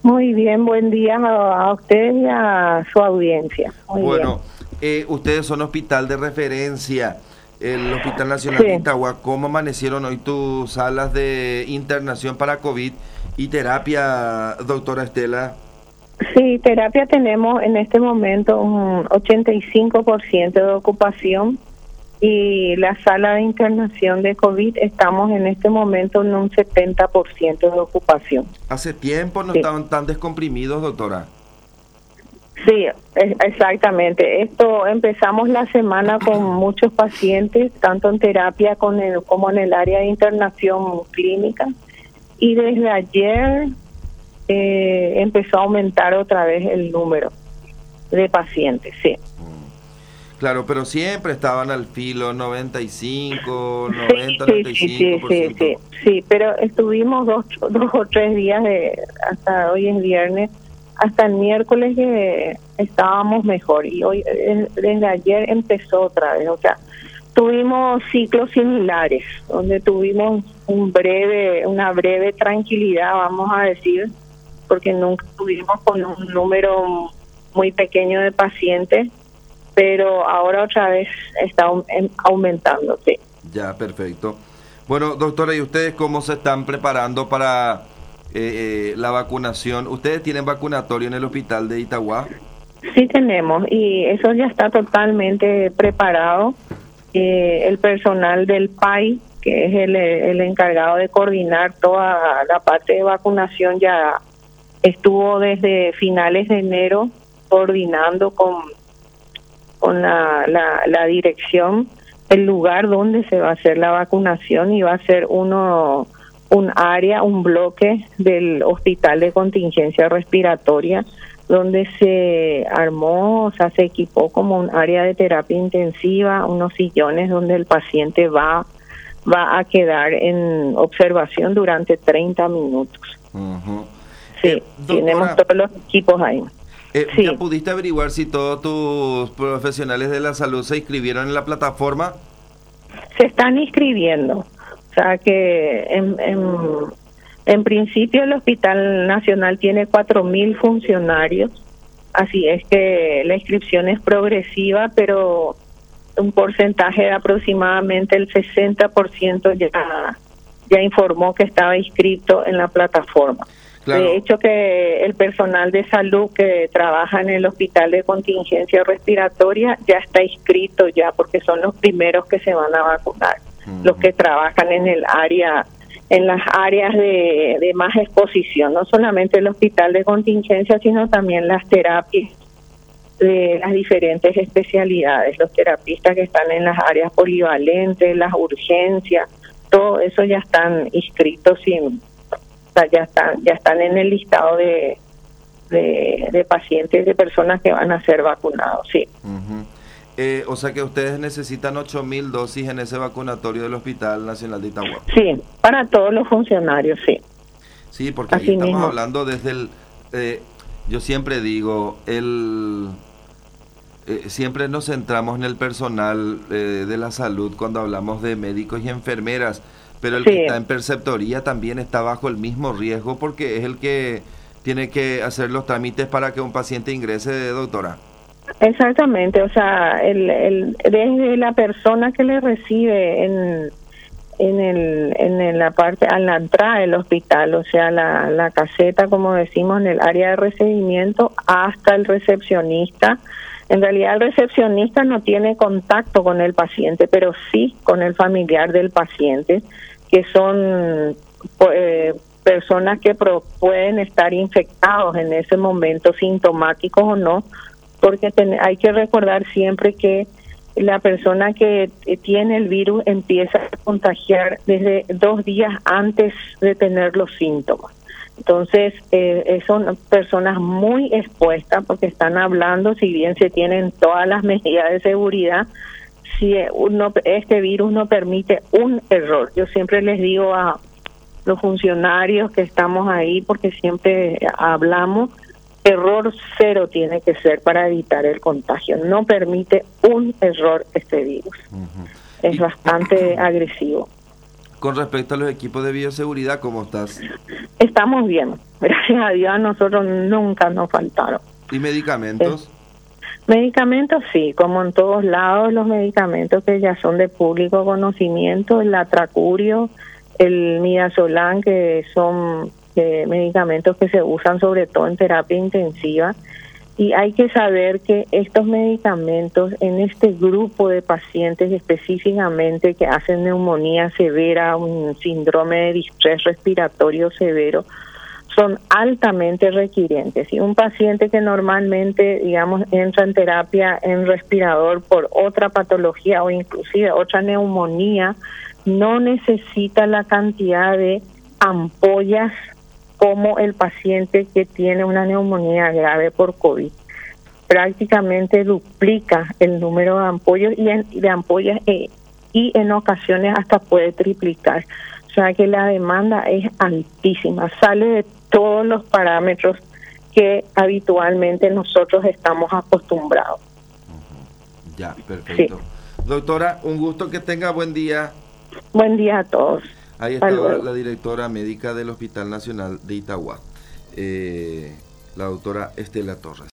Muy bien, buen día a usted y a su audiencia. Muy Bueno, ustedes son hospital de referencia, el Hospital Nacional de Sí. Itagua. ¿Cómo amanecieron hoy tus salas de internación para COVID y terapia, doctora Estela? Sí, terapia tenemos en este momento un 85% de ocupación y la sala de internación de COVID estamos en este momento en un 70% de ocupación. Hace tiempo no Sí. estaban tan descomprimidos, doctora. Sí, exactamente. Esto empezamos la semana con muchos pacientes, tanto en terapia como en el área de internación clínica. Y desde ayer empezó a aumentar otra vez el número de pacientes, sí. Claro, pero siempre estaban al filo, 95, Sí, 90, sí, sí, 95%. sí, pero estuvimos dos o tres días, hasta hoy es viernes, hasta el miércoles que estábamos mejor y hoy, desde ayer empezó otra vez, o sea, tuvimos ciclos similares, donde tuvimos una breve tranquilidad, vamos a decir, porque nunca estuvimos con un número muy pequeño de pacientes, pero ahora otra vez está aumentando, sí. Ya, perfecto. Bueno, doctora, ¿y ustedes cómo se están preparando para la vacunación? ¿Ustedes tienen vacunatorio en el hospital de Itagua? Sí tenemos, y eso ya está totalmente preparado. El personal del PAI, que es el encargado de coordinar toda la parte de vacunación, ya estuvo desde finales de enero coordinando con la dirección el lugar donde se va a hacer la vacunación, y va a ser un bloque del Hospital de Contingencia Respiratoria, donde se armó, o sea, se equipó como un área de terapia intensiva, unos sillones donde el paciente va a quedar en observación durante 30 minutos. Uh-huh. Sí, tenemos todos los equipos ahí. Sí. ¿Ya pudiste averiguar si todos tus profesionales de la salud se inscribieron en la plataforma? Se están inscribiendo, o sea que en principio el Hospital Nacional tiene 4.000 funcionarios, así es que la inscripción es progresiva, pero un porcentaje de aproximadamente el 60% ya informó que estaba inscrito en la plataforma. Claro. De hecho, que el personal de salud que trabaja en el Hospital de Contingencia Respiratoria ya está inscrito ya, porque son los primeros que se van a vacunar, los que trabajan en las áreas de más exposición, no solamente el Hospital de Contingencia, sino también las terapias de las diferentes especialidades, los terapistas que están en las áreas polivalentes, las urgencias, todo eso ya están inscritos ya están en el listado de pacientes, de personas que van a ser vacunados, sí. Uh-huh. O sea que ustedes necesitan 8.000 dosis en ese vacunatorio del Hospital Nacional de Itagua. Sí, para todos los funcionarios, sí. Sí, porque así ahí estamos mismo. hablando desde yo siempre digo, siempre nos centramos en el personal de la salud cuando hablamos de médicos y enfermeras, pero el Sí. que está en preceptoría también está bajo el mismo riesgo, porque es el que tiene que hacer los trámites para que un paciente ingrese, doctora. Exactamente, o sea, desde la persona que le recibe en la parte, a la entrada del hospital, o sea, la caseta, como decimos, en el área de recibimiento, hasta el recepcionista. En realidad el recepcionista no tiene contacto con el paciente, pero sí con el familiar del paciente, que son personas que pueden estar infectados en ese momento, sintomáticos o no, porque hay que recordar siempre que la persona que tiene el virus empieza a contagiar desde 2 días antes de tener los síntomas. Entonces, son personas muy expuestas porque están hablando, si bien se tienen todas las medidas de seguridad, si este virus no permite un error. Yo siempre les digo a los funcionarios que estamos ahí, porque siempre hablamos, error cero tiene que ser para evitar el contagio. No permite un error este virus. Uh-huh. Es bastante agresivo. Con respecto a los equipos de bioseguridad, ¿cómo estás? Estamos bien, gracias a Dios a nosotros nunca nos faltaron. ¿Y medicamentos? Medicamentos sí, como en todos lados los medicamentos que ya son de público conocimiento, el Atracurio, el Midazolam, que son medicamentos que se usan sobre todo en terapia intensiva. Y hay que saber que estos medicamentos en este grupo de pacientes específicamente que hacen neumonía severa, un síndrome de distrés respiratorio severo, son altamente requirientes. Y un paciente que normalmente, digamos, entra en terapia en respirador por otra patología o inclusive otra neumonía, no necesita la cantidad de ampollas como el paciente que tiene una neumonía grave por COVID. Prácticamente duplica el número de ampollas y en ocasiones hasta puede triplicar. O sea que la demanda es altísima, sale de todos los parámetros que habitualmente nosotros estamos acostumbrados. Ya, perfecto. Sí. Doctora, un gusto, que tenga buen día. Buen día a todos. Ahí está la directora médica del Hospital Nacional de Itagua, la doctora Estela Torres.